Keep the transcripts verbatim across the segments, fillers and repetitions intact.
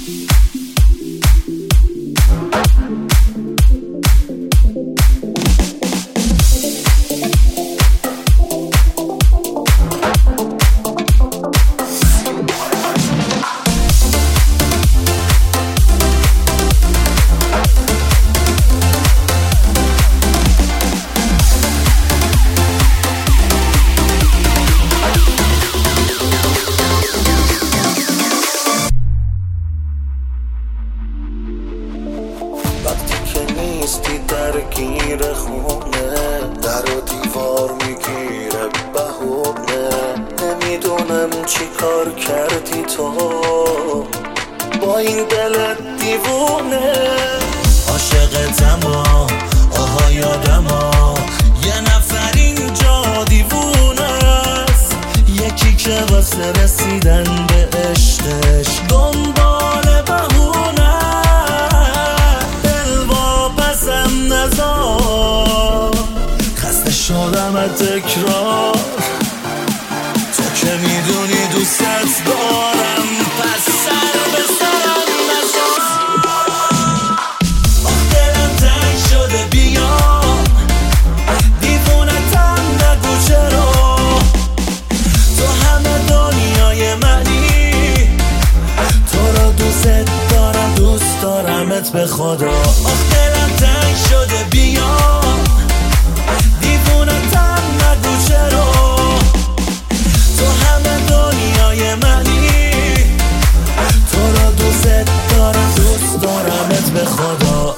نیستی درگیر خونه، در و دیوار میگیره بهونه. نمیدونم چی کار کردی تو با این دلت دیوونه. عاشقتم و آها یادم ها، یه نفر اینجا دیوونه است، یکی که واسه رسیدن به عشقش دنبال بهونه. دل واپسم نذار، خسته شدم از تکرار، تو که میدونی دوستت دارم، پس سر به سرم نذار. آخ دلم تنگ شده بیا، دیوونتم نگو چرا، تو همه دنیای منی، تو رو دوست دارم، دوست دارمت به خدا. آخ دلم تنگ شده بیا، دیوونتم نگو چرا، تو همه دنیای منی، تو رو دوست دارم، دوست دارمت به خدا.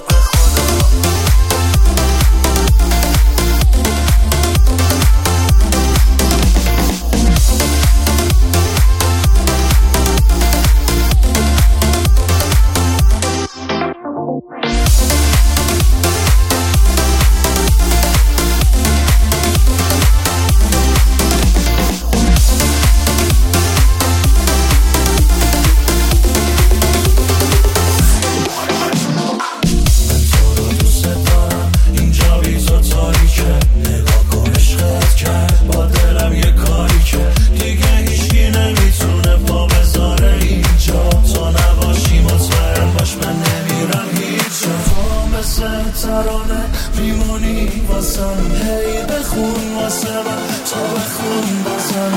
ترانه میمونی واسم، هی بخون واسه من، تو بخون بازم.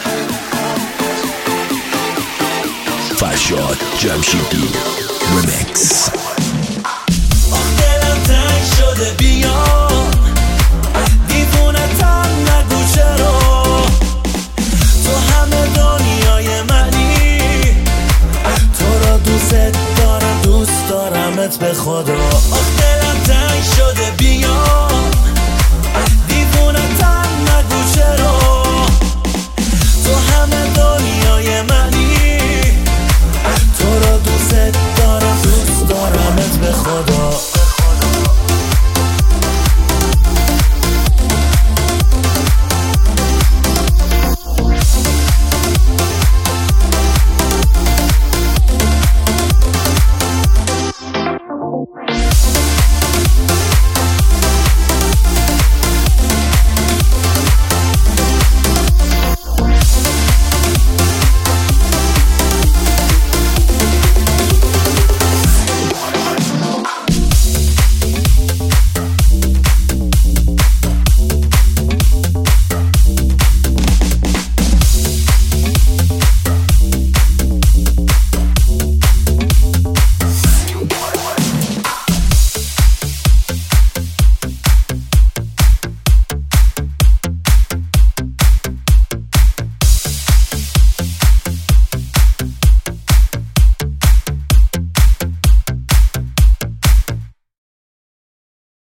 فرشاد جمشیدی ریمیکس. آخ دلم تنگ شده بیا، دیوونتم نگو چرا، تو همه دنیای منی، تو رو دوست دارم، دوست دارمت به خدا. آخ دلم تنگ شده بیا، دیوونتم نگو چرا، تو همه دنیای منی،